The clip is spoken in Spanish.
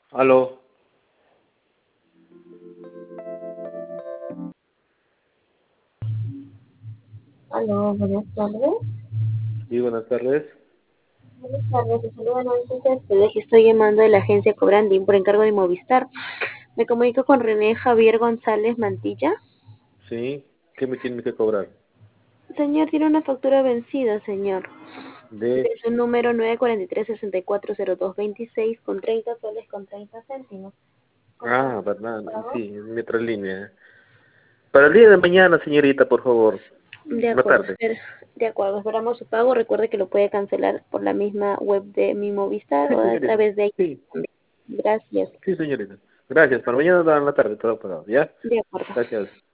Aló, Aló, buenas tardes. sí, buenas tardes. Buenas tardes, te saluda Nancy Céspedes y estoy llamando de la agencia Cobranding por encargo de Movistar. Me comunico con René Javier González Mantilla. Sí, ¿qué me tienen que cobrar? Señor, tiene una factura vencida, señor. De, De su número 943-640226 con 30 soles con 30 céntimos. ¿Cómo verdad, pago? sí, Metrolínea. Para el día de mañana, señorita, por favor. De Una acuerdo, tarde. de acuerdo, esperamos su pago. Recuerde que lo puede cancelar por la misma web de mi Movistar Sí, o a señorita. través de ahí Sí, también. Gracias. sí, señorita. Gracias, para mañana en la tarde, todo pagado, ¿ya? De acuerdo. Gracias.